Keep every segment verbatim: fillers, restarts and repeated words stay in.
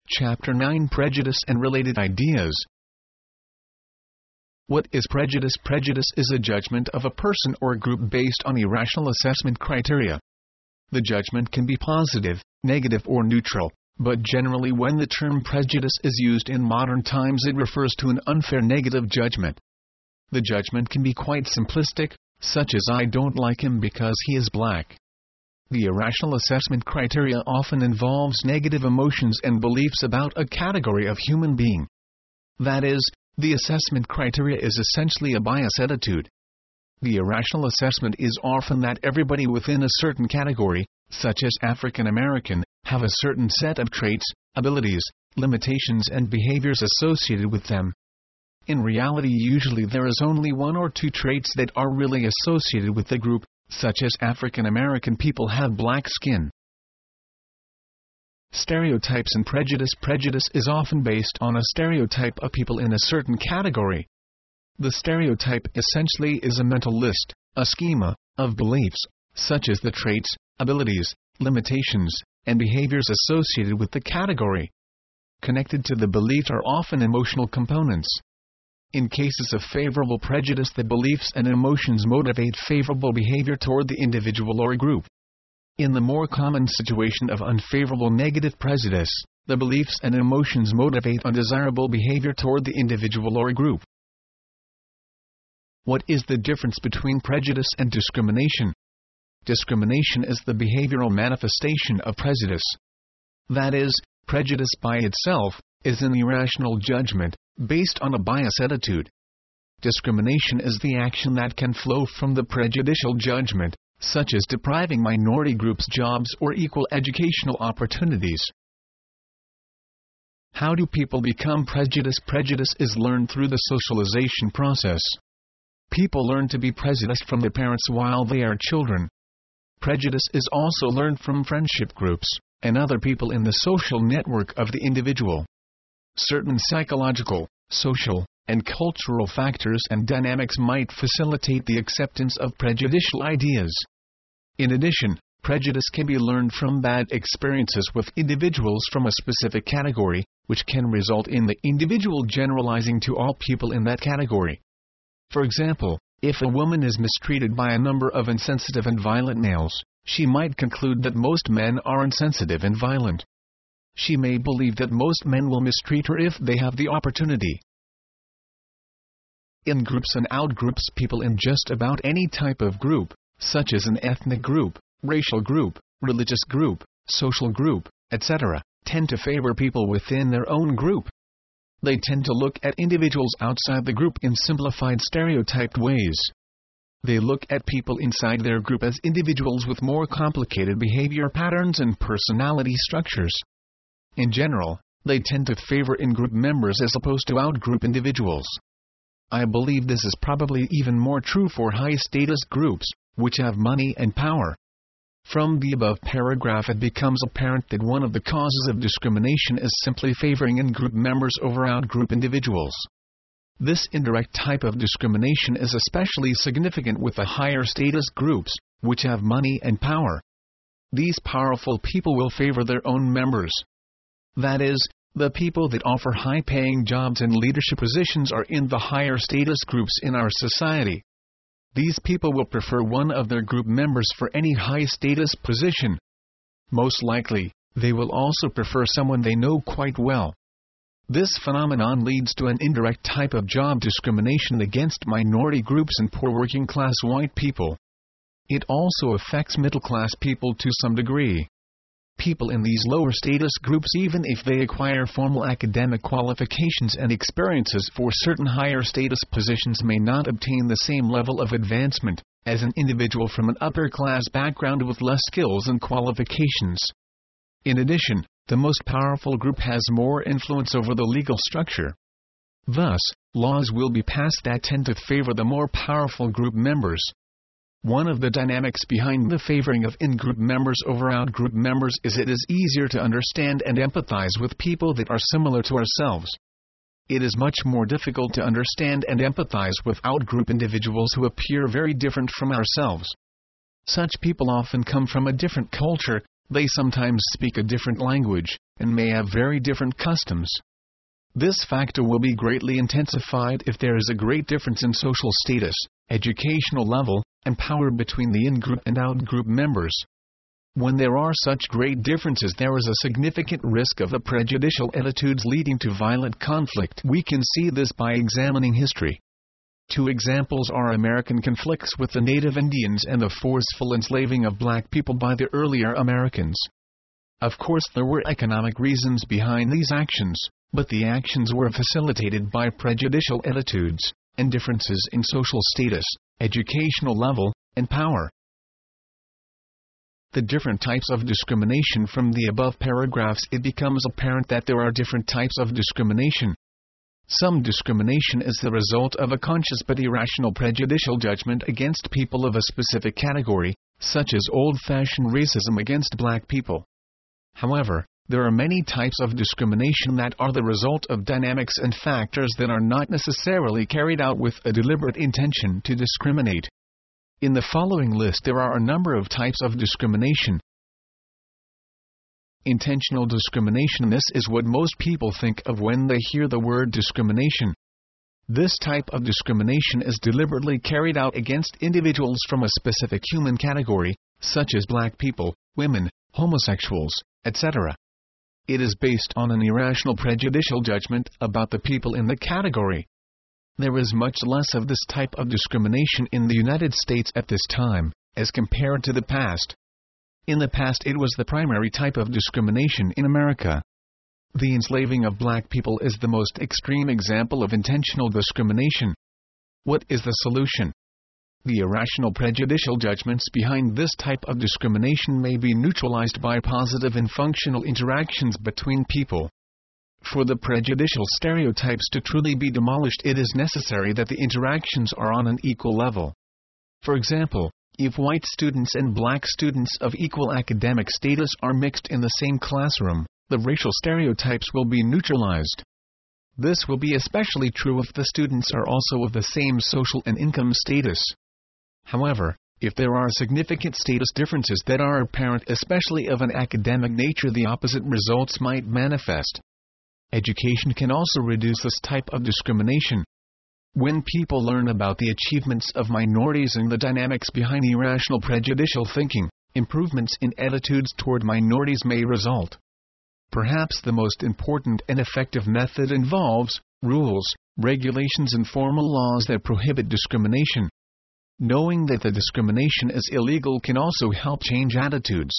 Chapter nine Prejudice and Related Ideas. What is prejudice? Prejudice is a judgment of a person or group based on irrational assessment criteria. The judgment can be positive, negative or neutral, but generally when the term prejudice is used in modern times it refers to an unfair negative judgment. The judgment can be quite simplistic, such as I don't like him because he is black. The irrational assessment criteria often involves negative emotions and beliefs about a category of human being. That is, the assessment criteria is essentially a bias attitude. The irrational assessment is often that everybody within a certain category, such as African American, have a certain set of traits, abilities, limitations and behaviors associated with them. In reality, usually there is only one or two traits that are really associated with the group, such as African American people have black skin. Stereotypes and prejudice. Prejudice is often based on a stereotype of people in a certain category. The stereotype essentially is a mental list, a schema, of beliefs, such as the traits, abilities, limitations, and behaviors associated with the category. Connected to the belief are often emotional components. In cases of favorable prejudice, the beliefs and emotions motivate favorable behavior toward the individual or group. In the more common situation of unfavorable negative prejudice, the beliefs and emotions motivate undesirable behavior toward the individual or group. What is the difference between prejudice and discrimination? Discrimination is the behavioral manifestation of prejudice. That is, prejudice by itself is an irrational judgment, based on a bias attitude. Discrimination is the action that can flow from the prejudicial judgment, such as depriving minority groups jobs or equal educational opportunities. How do people become prejudiced? Prejudice is learned through the socialization process. People learn to be prejudiced from their parents while they are children. Prejudice is also learned from friendship groups and other people in the social network of the individual. Certain psychological, social, and cultural factors and dynamics might facilitate the acceptance of prejudicial ideas. In addition, prejudice can be learned from bad experiences with individuals from a specific category, which can result in the individual generalizing to all people in that category. For example, if a woman is mistreated by a number of insensitive and violent males, she might conclude that most men are insensitive and violent. She may believe that most men will mistreat her if they have the opportunity. In groups and outgroups, people in just about any type of group, such as an ethnic group, racial group, religious group, social group, et cetera, tend to favor people within their own group. They tend to look at individuals outside the group in simplified, stereotyped ways. They look at people inside their group as individuals with more complicated behavior patterns and personality structures. In general, they tend to favor in-group members as opposed to out-group individuals. I believe this is probably even more true for high-status groups, which have money and power. From the above paragraph, it becomes apparent that one of the causes of discrimination is simply favoring in-group members over out-group individuals. This indirect type of discrimination is especially significant with the higher-status groups, which have money and power. These powerful people will favor their own members. That is, the people that offer high-paying jobs and leadership positions are in the higher-status groups in our society. These people will prefer one of their group members for any high-status position. Most likely, they will also prefer someone they know quite well. This phenomenon leads to an indirect type of job discrimination against minority groups and poor working-class white people. It also affects middle-class people to some degree. People in these lower status groups, even if they acquire formal academic qualifications and experiences for certain higher status positions, may not obtain the same level of advancement as an individual from an upper class background with less skills and qualifications. In addition, the most powerful group has more influence over the legal structure. Thus, laws will be passed that tend to favor the more powerful group members. One of the dynamics behind the favoring of in-group members over out-group members is it is easier to understand and empathize with people that are similar to ourselves. It is much more difficult to understand and empathize with out-group individuals who appear very different from ourselves. Such people often come from a different culture, They sometimes speak a different language, and may have very different customs. This factor will be greatly intensified if there is a great difference in social status, educational level, and power between the in-group and out-group members. When there are such great differences, there is a significant risk of the prejudicial attitudes leading to violent conflict. We can see this by examining history. Two examples are American conflicts with the native Indians and the forceful enslaving of black people by the earlier Americans. Of course, there were economic reasons behind these actions, but the actions were facilitated by prejudicial attitudes and differences in social status, educational level, and power. The different types of discrimination. From the above paragraphs, it becomes apparent that there are different types of discrimination. Some discrimination is the result of a conscious but irrational prejudicial judgment against people of a specific category, such as old-fashioned racism against black people. However, there are many types of discrimination that are the result of dynamics and factors that are not necessarily carried out with a deliberate intention to discriminate. In the following list there are a number of types of discrimination. Intentional discrimination. This is what most people think of when they hear the word discrimination. This type of discrimination is deliberately carried out against individuals from a specific human category, such as black people, women, homosexuals, et cetera. It is based on an irrational prejudicial judgment about the people in the category. There is much less of this type of discrimination in the United States at this time, as compared to the past. In the past, it was the primary type of discrimination in America. The enslaving of black people is the most extreme example of intentional discrimination. What is the solution? The irrational prejudicial judgments behind this type of discrimination may be neutralized by positive and functional interactions between people. For the prejudicial stereotypes to truly be demolished, it is necessary that the interactions are on an equal level. For example, if white students and black students of equal academic status are mixed in the same classroom, the racial stereotypes will be neutralized. This will be especially true if the students are also of the same social and income status. However, if there are significant status differences that are apparent, especially of an academic nature, the opposite results might manifest. Education can also reduce this type of discrimination. When people learn about the achievements of minorities and the dynamics behind irrational prejudicial thinking, improvements in attitudes toward minorities may result. Perhaps the most important and effective method involves rules, regulations, and formal laws that prohibit discrimination. Knowing that the discrimination is illegal can also help change attitudes.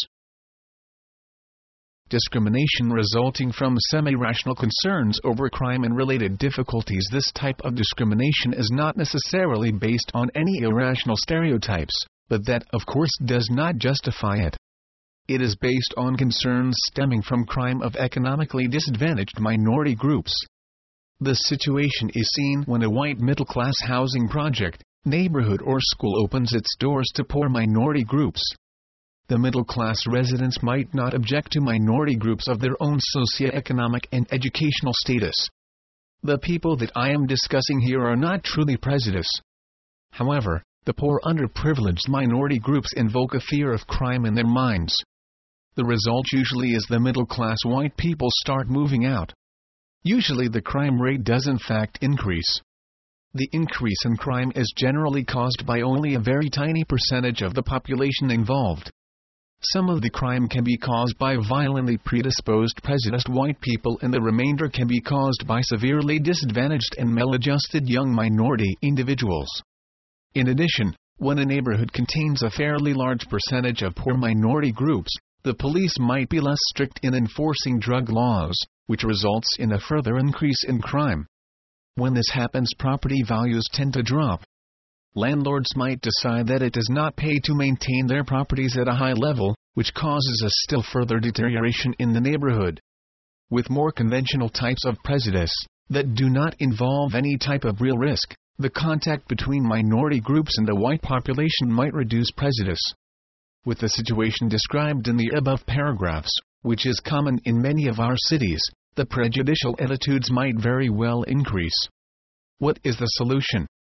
Discrimination resulting from semi-rational concerns over crime and related difficulties. This type of discrimination is not necessarily based on any irrational stereotypes, but that, of course, does not justify it. It is based on concerns stemming from crime of economically disadvantaged minority groups. The situation is seen when a white middle-class housing project, neighborhood, or school opens its doors to poor minority groups. The middle-class residents might not object to minority groups of their own socioeconomic and educational status. The people that I am discussing here are not truly prejudiced. However, the poor underprivileged minority groups invoke a fear of crime in their minds. The result usually is the middle-class white people start moving out. Usually the crime rate does in fact increase. The increase in crime is generally caused by only a very tiny percentage of the population involved. Some of the crime can be caused by violently predisposed prejudiced white people, and the remainder can be caused by severely disadvantaged and maladjusted young minority individuals. In addition, when a neighborhood contains a fairly large percentage of poor minority groups, the police might be less strict in enforcing drug laws, which results in a further increase in crime. When this happens, property values tend to drop. Landlords might decide that it does not pay to maintain their properties at a high level, which causes a still further deterioration in the neighborhood. With more conventional types of prejudice, that do not involve any type of real risk, the contact between minority groups and the white population might reduce prejudice. With the situation described in the above paragraphs, which is common in many of our cities, the prejudicial attitudes might very well increase. What is the solution?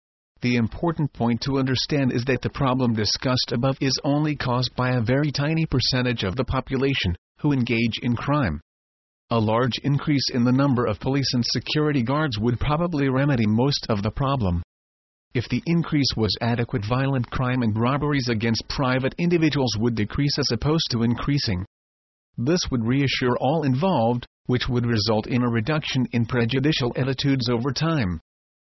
The important point to understand is that the problem discussed above is only caused by a very tiny percentage of the population who engage in crime. A large increase in the number of police and security guards would probably remedy most of the problem. If the increase was adequate, violent crime and robberies against private individuals would decrease as opposed to increasing. This would reassure all involved, which would result in a reduction in prejudicial attitudes over time.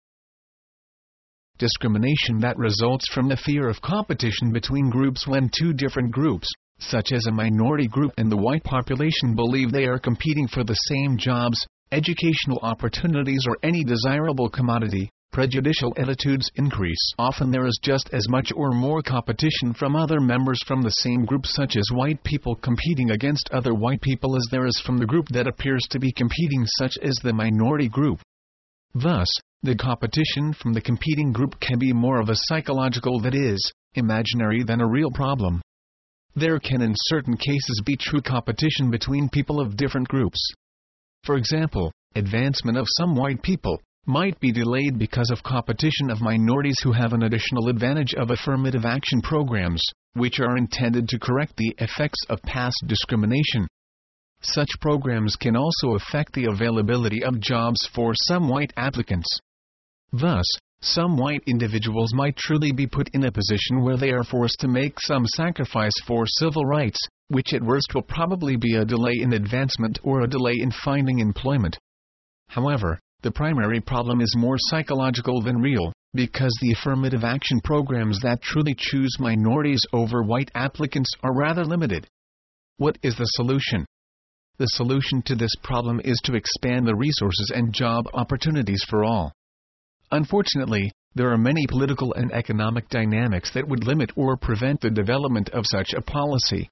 Discrimination that results from the fear of competition between groups. When two different groups, such as a minority group and the white population, believe they are competing for the same jobs, educational opportunities, or any desirable commodity, prejudicial attitudes increase. Often there is just as much or more competition from other members from the same group, such as white people competing against other white people, as there is from the group that appears to be competing, such as the minority group. Thus, the competition from the competing group can be more of a psychological, that is, imaginary, than a real problem. There can in certain cases be true competition between people of different groups. For example, advancement of some white people might be delayed because of competition of minorities who have an additional advantage of affirmative action programs, which are intended to correct the effects of past discrimination. Such programs can also affect the availability of jobs for some white applicants. Thus, some white individuals might truly be put in a position where they are forced to make some sacrifice for civil rights, which at worst will probably be a delay in advancement or a delay in finding employment. However, the primary problem is more psychological than real, because the affirmative action programs that truly choose minorities over white applicants are rather limited. What is the solution? The solution to this problem is to expand the resources and job opportunities for all. Unfortunately, there are many political and economic dynamics that would limit or prevent the development of such a policy.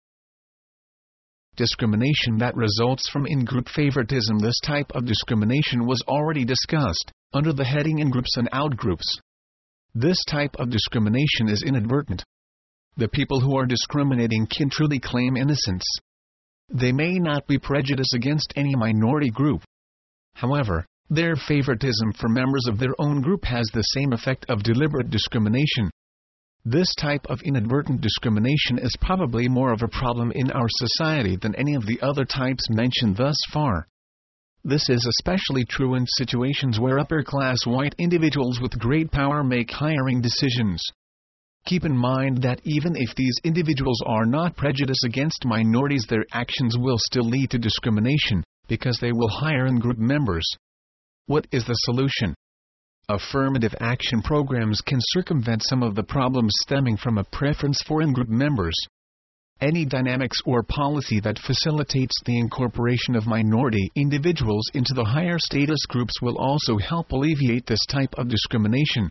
Discrimination that results from in-group favoritism. This type of discrimination was already discussed under the heading in-groups and out-groups. This type of discrimination is inadvertent. The people who are discriminating can truly claim innocence. They may not be prejudiced against any minority group. However, their favoritism for members of their own group has the same effect of deliberate discrimination. This type of inadvertent discrimination is probably more of a problem in our society than any of the other types mentioned thus far. This is especially true in situations where upper-class white individuals with great power make hiring decisions. Keep in mind that even if these individuals are not prejudiced against minorities, their actions will still lead to discrimination, because they will hire in-group members. What is the solution? Affirmative action programs can circumvent some of the problems stemming from a preference for in-group members. Any dynamics or policy that facilitates the incorporation of minority individuals into the higher status groups will also help alleviate this type of discrimination.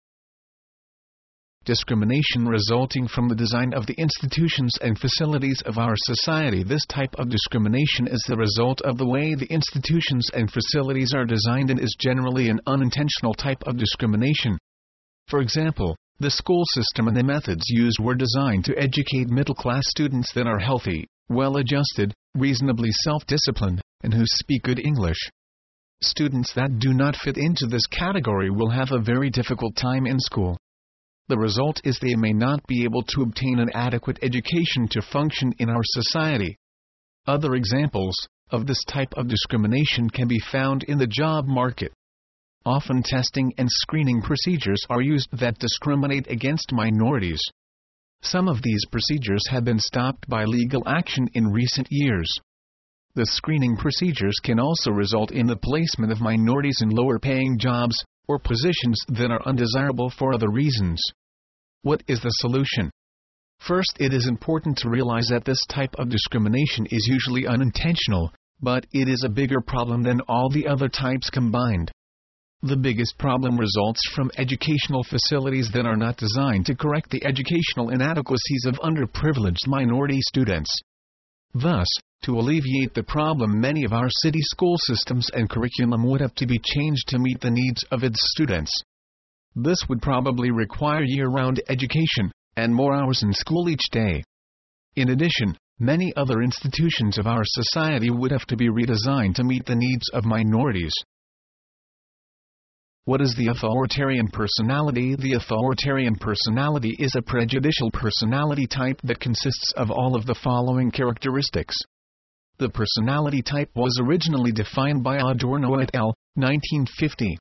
Discrimination resulting from the design of the institutions and facilities of our society. This type of discrimination is the result of the way the institutions and facilities are designed and is generally an unintentional type of discrimination. For example, the school system and the methods used were designed to educate middle-class students that are healthy, well-adjusted, reasonably self-disciplined, and who speak good English. Students that do not fit into this category will have a very difficult time in school. The result is they may not be able to obtain an adequate education to function in our society. Other examples of this type of discrimination can be found in the job market. Often testing and screening procedures are used that discriminate against minorities. Some of these procedures have been stopped by legal action in recent years. The screening procedures can also result in the placement of minorities in lower-paying jobs or positions that are undesirable for other reasons. What is the solution? First, it is important to realize that this type of discrimination is usually unintentional, but it is a bigger problem than all the other types combined. The biggest problem results from educational facilities that are not designed to correct the educational inadequacies of underprivileged minority students. Thus, to alleviate the problem, many of our city school systems and curriculum would have to be changed to meet the needs of its students. This would probably require year-round education, and more hours in school each day. In addition, many other institutions of our society would have to be redesigned to meet the needs of minorities. What is the authoritarian personality? The authoritarian personality is a prejudicial personality type that consists of all of the following characteristics. The personality type was originally defined by Adorno et al., nineteen fifty.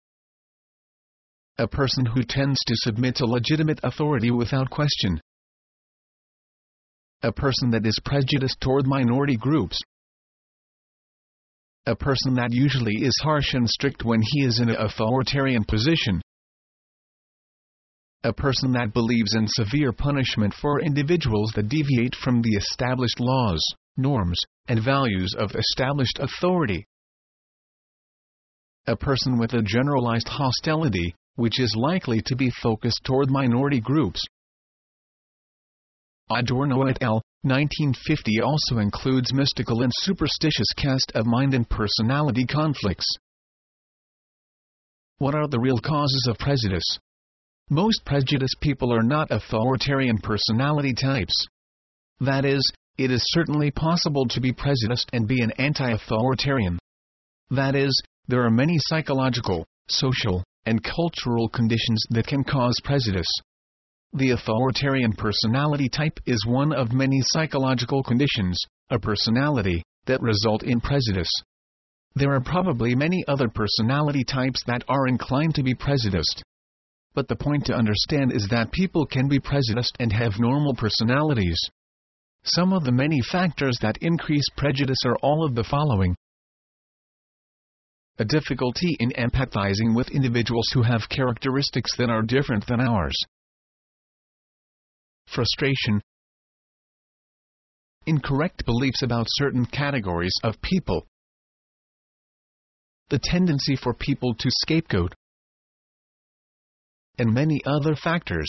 A person who tends to submit to legitimate authority without question. A person that is prejudiced toward minority groups. A person that usually is harsh and strict when he is in an authoritarian position. A person that believes in severe punishment for individuals that deviate from the established laws, norms, and values of established authority. A person with a generalized hostility, which is likely to be focused toward minority groups. Adorno et al., nineteen fifty also includes mystical and superstitious cast of mind and personality conflicts. What are the real causes of prejudice? Most prejudiced people are not authoritarian personality types. That is, it is certainly possible to be prejudiced and be an anti-authoritarian. That is, there are many psychological, social, and cultural conditions that can cause prejudice. The authoritarian personality type is one of many psychological conditions, a personality, that result in prejudice. There are probably many other personality types that are inclined to be prejudiced. But the point to understand is that people can be prejudiced and have normal personalities. Some of the many factors that increase prejudice are all of the following. A difficulty in empathizing with individuals who have characteristics that are different than ours. Frustration. Incorrect beliefs about certain categories of people. The tendency for people to scapegoat. And many other factors.